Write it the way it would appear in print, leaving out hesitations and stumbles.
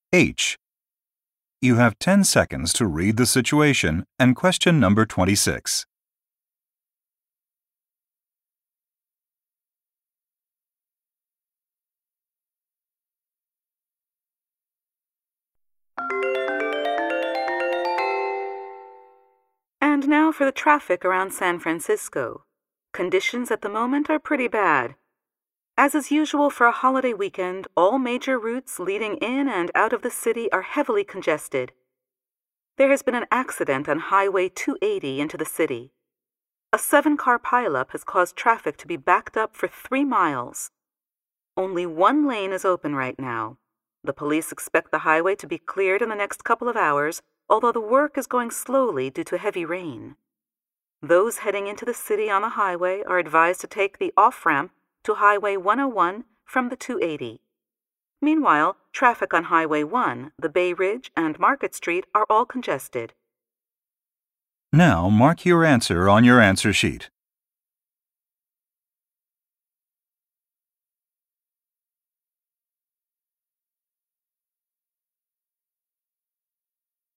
H. You have 10 seconds to read the situation and question number 26. And now for the traffic around San Francisco. Conditions at the moment are pretty bad. As is usual for a holiday weekend, all major routes leading in and out of the city are heavily congested. There has been an accident on Highway 280 into the city. A 7-car pileup has caused traffic to be backed up for 3 miles. Only one lane is open right now. The police expect the highway to be cleared in the next couple of hours, although the work is going slowly due to heavy rain. Those heading into the city on the highway are advised to take the off-ramp to Highway 101 from the 280. Meanwhile, traffic on Highway 1, the Bay Ridge, and Market Street are all congested. Now mark your answer on your answer sheet.